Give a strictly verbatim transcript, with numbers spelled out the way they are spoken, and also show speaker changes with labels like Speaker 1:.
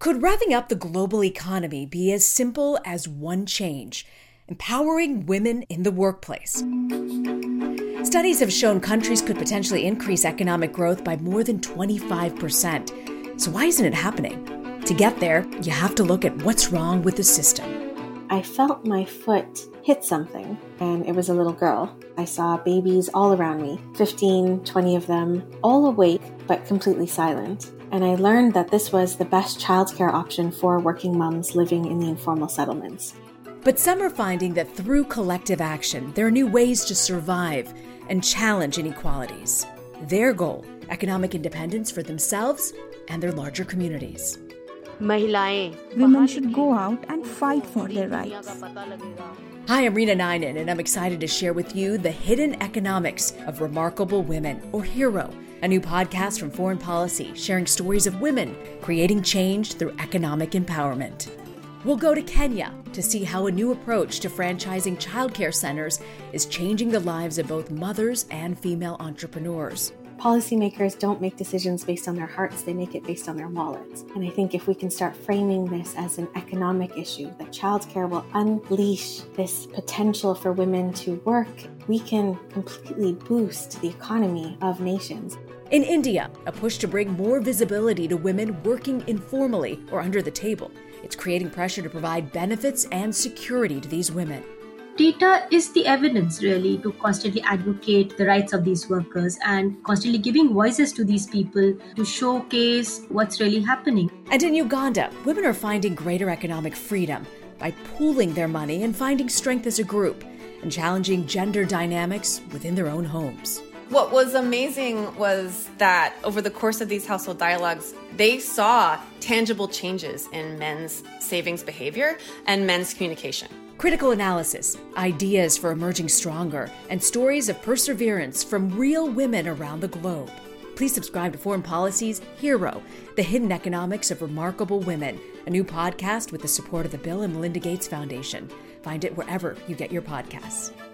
Speaker 1: Could revving up the global economy be as simple as one change? Empowering women in the workplace. Studies have shown countries could potentially increase economic growth by more than twenty-five percent. So why isn't it happening? To get there, you have to look at what's wrong with the system.
Speaker 2: I felt my foot hit something, and it was a little girl. I saw babies all around me, fifteen, twenty of them, all awake but completely silent. And I learned that this was the best childcare option for working moms living in the informal settlements.
Speaker 1: But some are finding that through collective action, there are new ways to survive and challenge inequalities. Their goal, economic independence for themselves and their larger communities.
Speaker 3: Women should go out and fight for their rights.
Speaker 1: Hi, I'm Reena Nainen, and I'm excited to share with you the hidden economics of remarkable women, or HERO, a new podcast from Foreign Policy, sharing stories of women creating change through economic empowerment. We'll go to Kenya to see how a new approach to franchising childcare centers is changing the lives of both mothers and female entrepreneurs.
Speaker 2: Policymakers don't make decisions based on their hearts, they make it based on their wallets. And I think if we can start framing this as an economic issue, that childcare will unleash this potential for women to work, we can completely boost the economy of nations.
Speaker 1: In India, a push to bring more visibility to women working informally or under the table. It's creating pressure to provide benefits and security to these women.
Speaker 4: Data is the evidence, really, to constantly advocate the rights of these workers and constantly giving voices to these people to showcase what's really happening.
Speaker 1: And in Uganda, women are finding greater economic freedom by pooling their money and finding strength as a group and challenging gender dynamics within their own homes.
Speaker 5: What was amazing was that over the course of these household dialogues, they saw tangible changes in men's savings behavior and men's communication.
Speaker 1: Critical analysis, ideas for emerging stronger, and stories of perseverance from real women around the globe. Please subscribe to Foreign Policy's HERO, the hidden economics of remarkable women, a new podcast with the support of the Bill and Melinda Gates Foundation. Find it wherever you get your podcasts.